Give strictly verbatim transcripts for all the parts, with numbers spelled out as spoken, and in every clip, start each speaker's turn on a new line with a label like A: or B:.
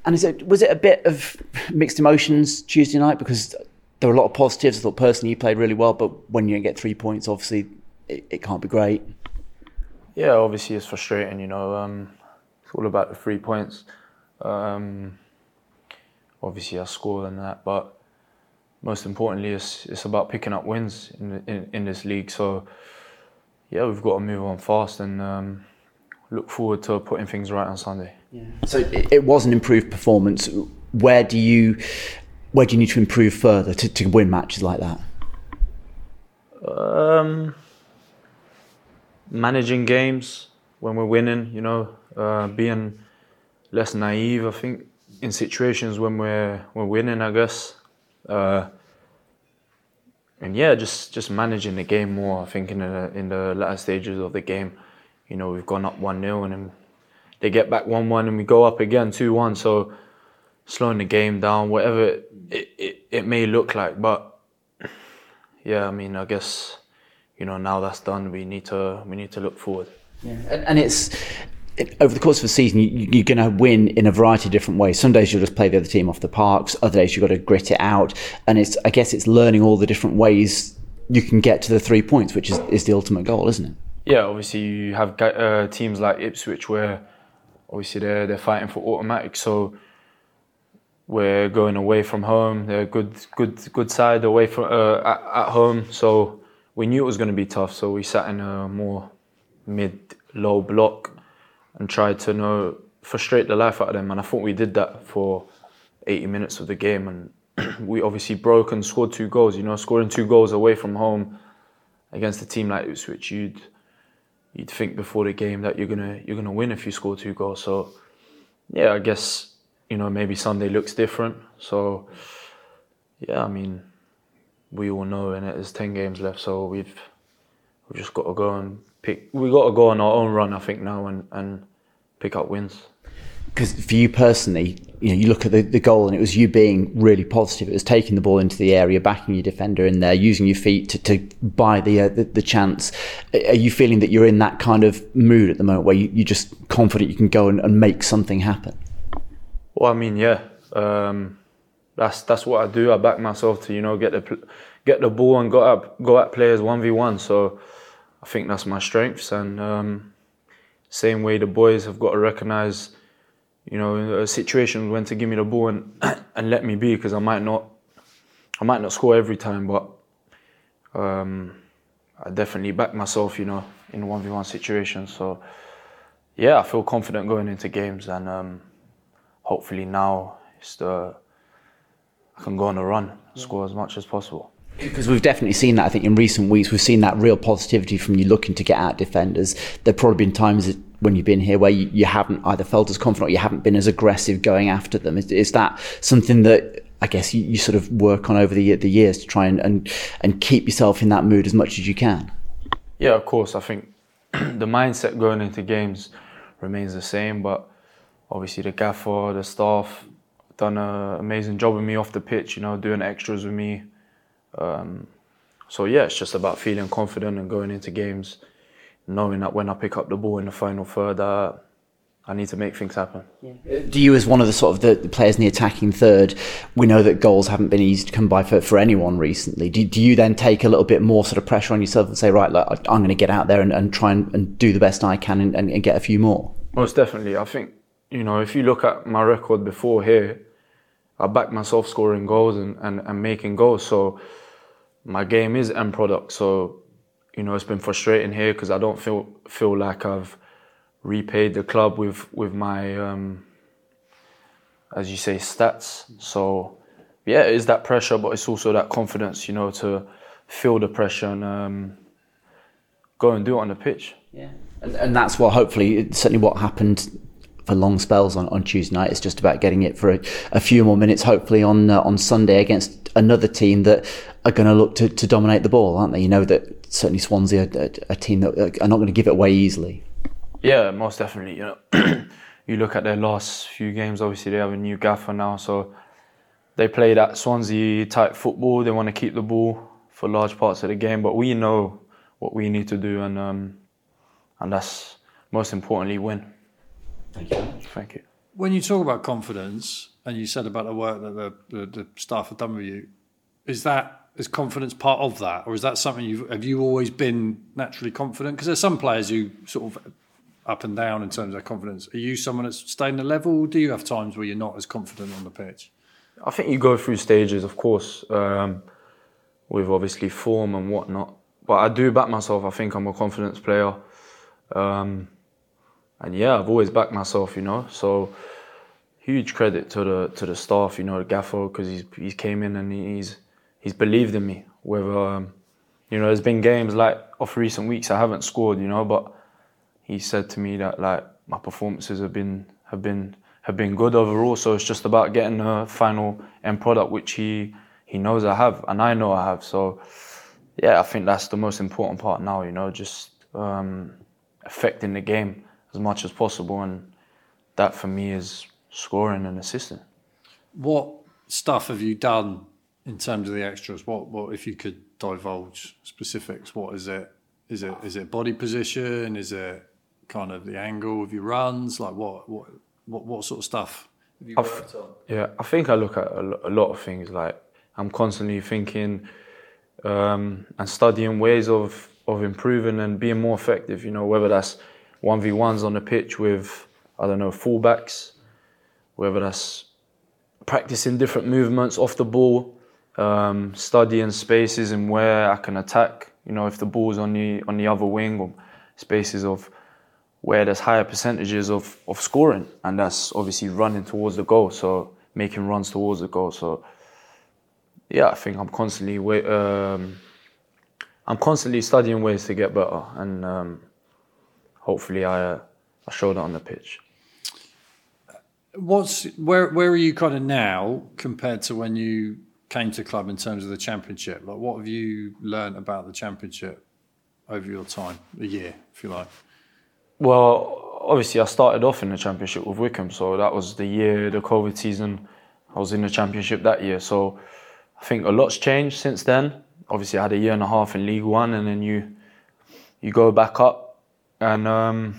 A: And is it was it a bit of mixed emotions Tuesday night? Because there were a lot of positives. I thought personally you played really well, but when you don't get three points, obviously it, it can't be great.
B: Yeah, obviously it's frustrating, you know. Um, it's all about the three points. Um, obviously I scored and that, but most importantly it's, it's about picking up wins in, in in this league. So yeah, we've got to move on fast and um, look forward to putting things right on Sunday.
A: Yeah. So it, it was an improved performance. Where do you where do you need to improve further to, to win matches like that?
B: Um, managing games when we're winning, you know, uh, being less naive. I think in situations when we're we're winning, I guess, uh, and yeah, just just managing the game more. I think in the in the latter stages of the game, you know, we've gone up one nil and then they get back one one and we go up again two one. So slowing the game down, whatever it, it, it, it may look like. But yeah, I mean, I guess, you know, now that's done, we need to we need to look forward.
A: Yeah, and, and it's it, over the course of the season, you, you're going to win in a variety of different ways. Some days you'll just play the other team off the parks. Other days you've got to grit it out. And it's I guess it's learning all the different ways you can get to the three points, which is, is the ultimate goal, isn't it?
B: Yeah, obviously you have uh, teams like Ipswich where obviously they're they're fighting for automatic. So we're going away from home. They're a good good good side away from uh, at, at home. So we knew it was going to be tough. So we sat in a more mid-low block and tried to, you know, frustrate the life out of them. And I thought we did that for eighty minutes of the game. And we obviously broke and scored two goals. You know, scoring two goals away from home against a team like Ipswich, you'd you'd think before the game that you're gonna you're gonna win if you score two goals. So yeah, I guess, you know, maybe Sunday looks different. So yeah, I mean, we all know, and there's ten games left, so we've we've just got to go and pick. We got to go on our own run, I think, now and, and pick up wins.
A: Because for you personally, you know, you look at the, the goal and it was you being really positive. It was taking the ball into the area, backing your defender in there, using your feet to, to buy the, uh, the the chance. Are you feeling that you're in that kind of mood at the moment where you, you're just confident you can go and, and make something happen?
B: Well, I mean, yeah, um, that's that's what I do. I back myself to, you know, get the get the ball and go at go at players one v one. So I think that's my strengths, and um, same way the boys have got to recognise, you know, situations when to give me the ball and and let me be, because I might not I might not score every time, but um, I definitely back myself, you know, in one v one situations. So yeah, I feel confident going into games, and um, hopefully now it's the I can go on a run, score as much as possible.
A: Because we've definitely seen that, I think, in recent weeks. We've seen that real positivity from you looking to get out defenders. There have probably been times when you've been here where you, you haven't either felt as confident or you haven't been as aggressive going after them. Is, is that something that I guess you, you sort of work on over the the years to try and, and, and keep yourself in that mood as much as you can?
B: Yeah, of course. I think the mindset going into games remains the same, but obviously the gaffer, the staff, done an amazing job with me off the pitch, you know, doing extras with me. Um, so yeah, it's just about feeling confident and going into games, knowing that when I pick up the ball in the final third, uh, I need to make things happen.
A: Yeah. Do you, as one of the sort of the, the players in the attacking third, we know that goals haven't been easy to come by for, for anyone recently. Do, do you then take a little bit more sort of pressure on yourself and say, right, look, I'm going to get out there and, and try and, and do the best I can and, and, and get a few more?
B: Most definitely. I think, you know, if you look at my record before here, I back myself scoring goals and, and, and making goals. So my game is end product. So, you know, it's been frustrating here because I don't feel feel like I've repaid the club with, with my, um, as you say, stats. So, yeah, it is that pressure, but it's also that confidence, you know, to feel the pressure and um, go and do it on the pitch.
A: Yeah, and, and that's what hopefully, certainly what happened for long spells on, on Tuesday night. It's just about getting it for a, a few more minutes, hopefully on uh, on Sunday against another team that are going to look to, to dominate the ball, aren't they? You know that certainly Swansea are a, a team that are not going to give it away easily.
B: Yeah, most definitely. You know, you look at their last few games. Obviously, they have a new gaffer now, so they play that Swansea type football. They want to keep the ball for large parts of the game, but we know what we need to do, and um, and that's most importantly win.
A: Thank you.
B: Thank you.
C: When you talk about confidence, and you said about the work that the, the, the staff have done with you, is that is confidence part of that, or is that something you have you always been naturally confident? Because there's some players who sort of up and down in terms of their confidence. Are you someone that's staying the level? Do you have times where you're not as confident on the pitch?
B: I think you go through stages, of course, um, with obviously form and whatnot. But I do back myself. I think I'm a confidence player. Um, and yeah, I've always backed myself, you know. So huge credit to the to the staff, you know, the gaffer, because he's he's came in and he's he's believed in me. Whether um, you know, there's been games like of recent weeks I haven't scored, you know, but he said to me that like my performances have been have been have been good overall. So it's just about getting the final end product, which he he knows I have and I know I have. So yeah, I think that's the most important part now, you know, just um, affecting the game as much as possible, and that for me is scoring and assisting.
C: What stuff have you done in terms of the extras? What what if you could divulge specifics? What is it? Is it is it body position? Is it kind of the angle of your runs? Like what what what, what sort of stuff have you worked on?
B: Yeah, I think I look at a lot of things. Like I'm constantly thinking um, and studying ways of of improving and being more effective. You know, whether that's one v ones on the pitch with, I don't know, fullbacks, whether that's practicing different movements off the ball, um, studying spaces and where I can attack. You know, if the ball's on the on the other wing, or spaces of where there's higher percentages of, of scoring, and that's obviously running towards the goal, so making runs towards the goal. So yeah, I think I'm constantly um, I'm constantly studying ways to get better, and um, hopefully I uh, I show that on the pitch.
C: What's where where are you kind of now compared to when you came to club in terms of the Championship? Like, what have you learnt about the Championship over your time, a year, if you like?
B: Well, obviously I started off in the Championship with Wycombe, so that was the year, the COVID season. I was in the Championship that year, so I think a lot's changed since then. Obviously I had a year and a half in League One, and then you you go back up, and um,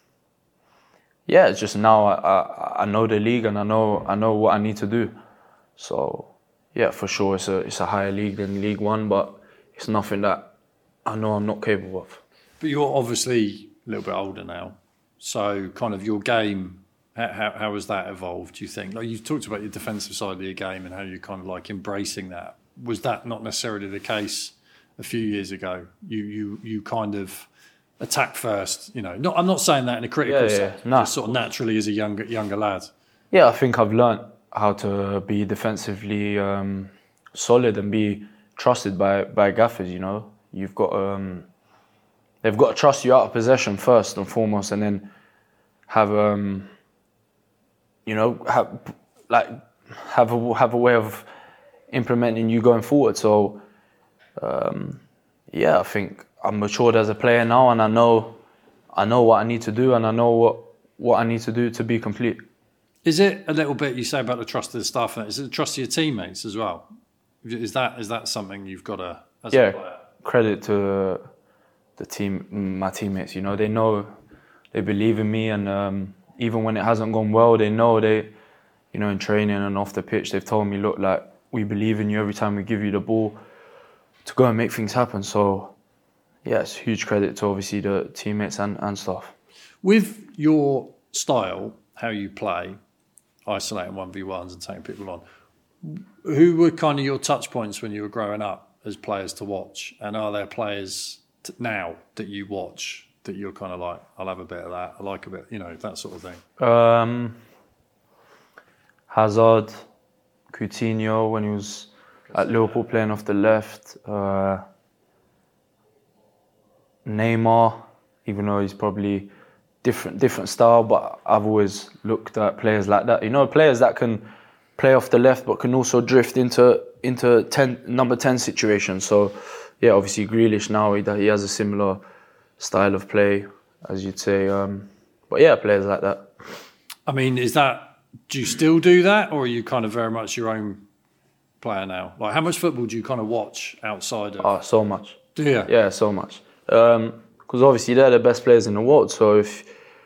B: yeah, it's just now I, I I know the league and I know I know what I need to do. So yeah, for sure it's a it's a higher league than League One, but it's nothing that I know I'm not capable of.
C: But you're obviously a little bit older now, so kind of your game, how how has that evolved, do you think? Like, you've talked about your defensive side of your game and how you're kind of like embracing that. Was that not necessarily the case a few years ago? You you you kind of attack first, you know. Not, I'm not saying that in a critical
B: yeah, yeah,
C: sense,
B: no.
C: just sort of naturally as a younger younger lad.
B: Yeah, I think I've learnt how to be defensively um, solid and be trusted by by gaffers. You know, you've got um, they've got to trust you out of possession first and foremost, and then have um, you know have like have a have a way of implementing you going forward. So um, yeah, I think I'm matured as a player now, and I know I know what I need to do, and I know what, what I need to do to be complete.
C: Is it a little bit, you say about the trust of the staff, is it the trust of your teammates as well? Is that is that something you've got to, as
B: yeah,
C: a player?
B: Credit to the team, my teammates. You know, they know, they believe in me, and um, even when it hasn't gone well, they know they, you know, in training and off the pitch, they've told me, look, like, we believe in you every time we give you the ball to go and make things happen. So yeah, it's huge credit to obviously the teammates and, and staff.
C: With your style, how you play, isolating one v ones and taking people on, who were kind of your touch points when you were growing up as players to watch? And are there players t- now that you watch that you're kind of like, I'll have a bit of that, I like a bit, you know, that sort of thing?
B: Um, Hazard, Coutinho when he was at Liverpool playing off the left, uh, Neymar, even though he's probably different different style, but I've always looked at players like that. You know, players that can play off the left but can also drift into into ten, number ten situations. So yeah, obviously Grealish now, he, he has a similar style of play, as you'd say. Um, but yeah, players like that.
C: I mean, is that, do you still do that, or are you kind of very much your own player now? Like, how much football do you kind of watch outside of?
B: Oh, so much.
C: Do you?
B: Yeah, so much. Because um, obviously they're the best players in the world. So if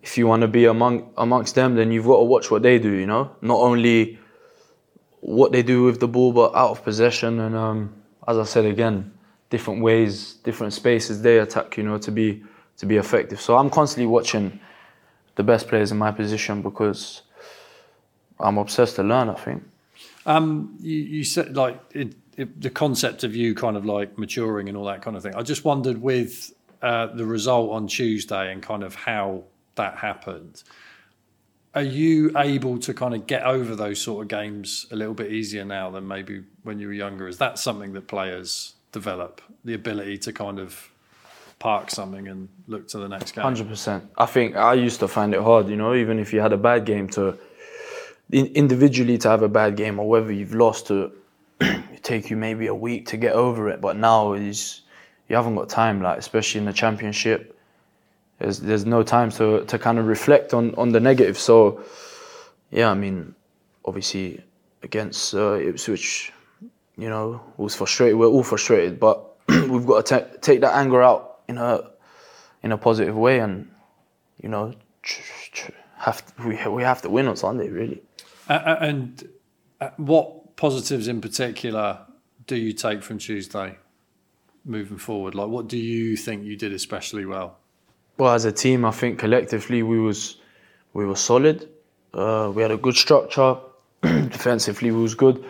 B: if you want to be among amongst them, then you've got to watch what they do. You know, not only what they do with the ball, but out of possession. And um, as I said again, different ways, different spaces they attack. You know, to be to be effective. So I'm constantly watching the best players in my position because I'm obsessed to learn, I think.
C: Um, you, you said like it, it, the concept of you kind of like maturing and all that kind of thing. I just wondered with uh, the result on Tuesday and kind of how that happened. Are you able to kind of get over those sort of games a little bit easier now than maybe when you were younger? Is that something that players develop, the ability to kind of park something and look to the next game?
B: one hundred percent. I think I used to find it hard, you know, even if you had a bad game, to individually to have a bad game, or whether you've lost, to it take you maybe a week to get over it. But now is you haven't got time, like especially in the Championship. There's there's no time to to kind of reflect on, on the negative. So yeah, I mean, obviously against uh, Ipswich, you know, was frustrated. We're all frustrated, but we've got to t- take that anger out in a in a positive way, and you know, tr- tr- have to, we we have to win on Sunday, really.
C: Uh, and uh, what positives in particular do you take from Tuesday moving forward? Like, what do you think you did especially well?
B: Well, as a team, I think collectively we was we were solid. Uh, we had a good structure. Defensively, we was good.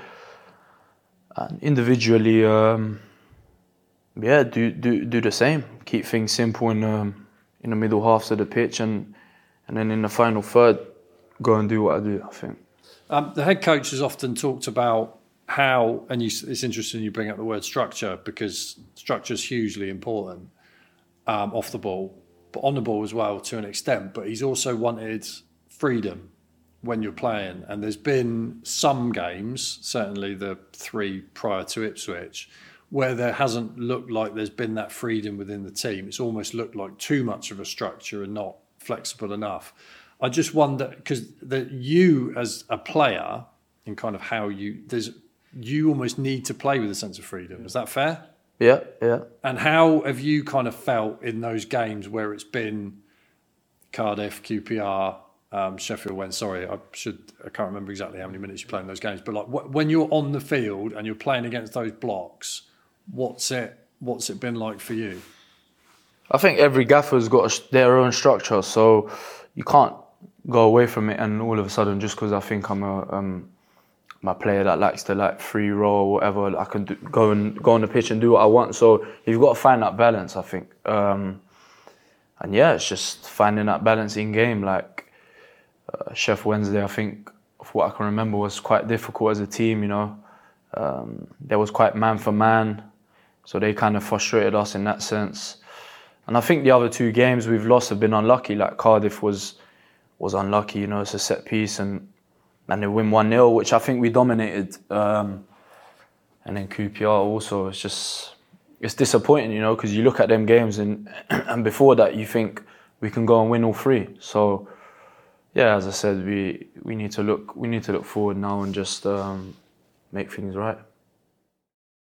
B: And individually, um, yeah, do do do the same. Keep things simple in um, in the middle halves of the pitch, and and then in the final third, go and do what I do, I think.
C: Um, the head coach has often talked about how, and you, it's interesting you bring up the word structure, because structure is hugely important um, off the ball, but on the ball as well to an extent. But he's also wanted freedom when you're playing. And there's been some games, certainly the three prior to Ipswich, where there hasn't looked like there's been that freedom within the team. It's almost looked like too much of a structure and not flexible enough. I just wonder, because that you as a player and kind of how you, there's you almost need to play with a sense of freedom. Is that fair?
B: Yeah, yeah.
C: And how have you kind of felt in those games where it's been Cardiff, Q P R, um, Sheffield Wednesday? Sorry, I should I can't remember exactly how many minutes you play in those games. But like wh- when you're on the field and you're playing against those blocks, what's it what's it been like for you?
B: I think every gaffer's got a, their own structure, so you can't go away from it. And all of a sudden, just because I think I'm a um, my player that likes to like free roll or whatever, I can do, go and go on the pitch and do what I want. So you've got to find that balance, I think. Um, and yeah, it's just finding that balance in game. Like uh, Sheffield Wednesday, I think, of what I can remember, was quite difficult as a team. You know, um, there was quite man for man, so they kind of frustrated us in that sense. And I think the other two games we've lost have been unlucky. Like Cardiff was was unlucky. You know, it's a set piece, and and they win one nil, which I think we dominated. Um, and then Q P R also, it's just, it's disappointing, you know, because you look at them games and and before that you think we can go and win all three. So, yeah, as I said, we we need to look we need to look forward now and just um, make things right.